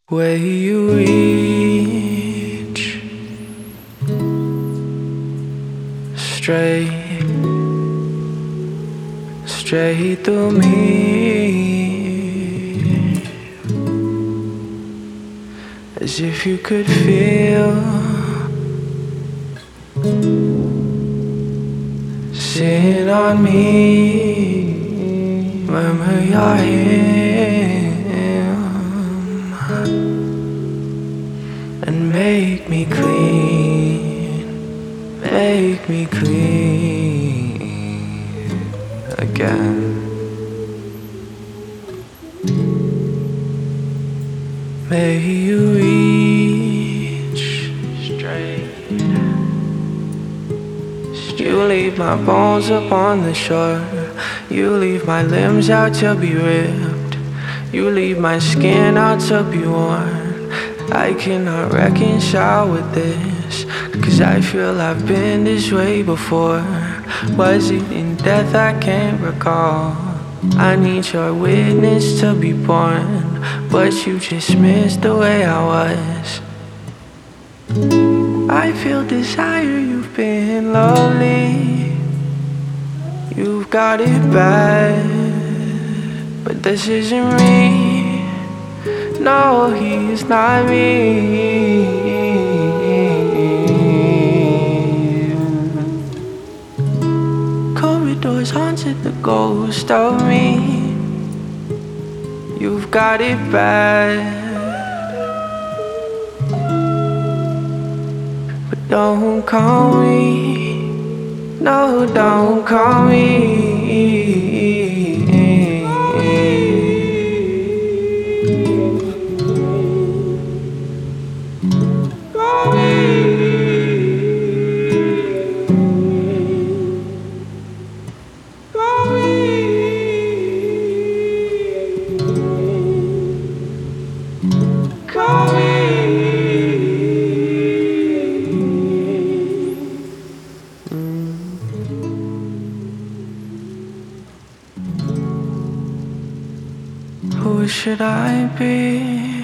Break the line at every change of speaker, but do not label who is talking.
Where you reach straight, straight through me, as if you could feel, sitting on me, murmur your hymn, and make me clean, make me clean again. May you reach straight. You leave my bones upon the shore. You leave my limbs out to be ripped. You leave my skin out to be worn. I cannot reconcile with this, 'cause I feel I've been this way before. Was it in death? I can't recall. I need your witness to be born, but you just missed the way I was. I feel desire, you've been lonely. You've got it bad, but this isn't me. No, he's not me. Corridors haunted the ghost of me. You've got it bad, but don't call me. No, don't call me. Who should I be?